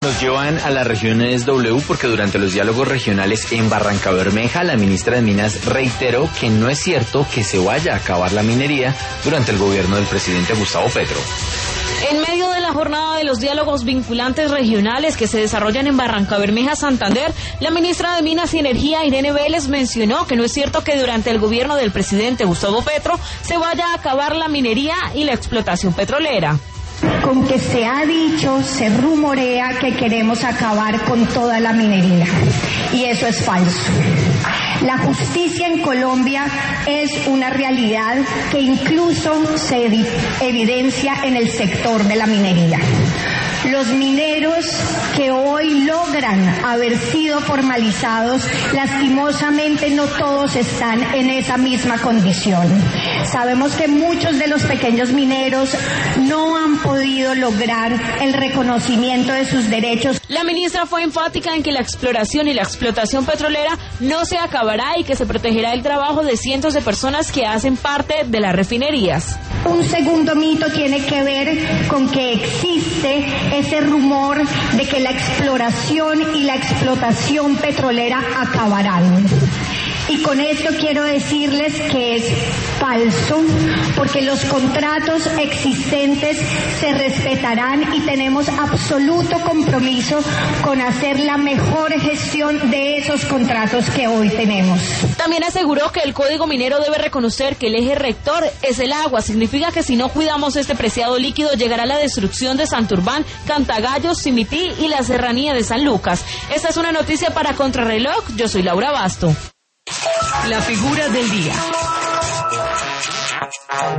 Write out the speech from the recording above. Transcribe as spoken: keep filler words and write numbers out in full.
Nos llevan a las regiones W porque durante los diálogos regionales en Barrancabermeja, la ministra de Minas reiteró que no es cierto que se vaya a acabar la minería durante el gobierno del presidente Gustavo Petro. En medio de la jornada de los diálogos vinculantes regionales que se desarrollan en Barrancabermeja, Santander, la ministra de Minas y Energía, Irene Vélez, mencionó que no es cierto que durante el gobierno del presidente Gustavo Petro se vaya a acabar la minería y la explotación petrolera. Con que se ha dicho, se rumorea que queremos acabar con toda la minería, y eso es falso. La justicia en Colombia es una realidad que incluso se evidencia en el sector de la minería. Los mineros que hoy logran haber sido formalizados, lastimosamente no todos están en esa misma condición. Sabemos que muchos de los pequeños mineros no han podido lograr el reconocimiento de sus derechos. La ministra fue enfática en que la exploración y la explotación petrolera no se acabará y que se protegerá el trabajo de cientos de personas que hacen parte de las refinerías. Un segundo mito tiene que ver con que existe ese rumor de que la exploración y la explotación petrolera acabarán. Y con esto quiero decirles que es falso, porque los contratos existentes se respetarán y tenemos absoluto compromiso con hacer la mejor gestión de esos contratos que hoy tenemos. También aseguró que el Código Minero debe reconocer que el eje rector es el agua. Significa que si no cuidamos este preciado líquido, llegará la destrucción de Santurbán, Cantagallos, Simití y la serranía de San Lucas. Esta es una noticia para Contrarreloj. Yo soy Laura Basto. La figura del día.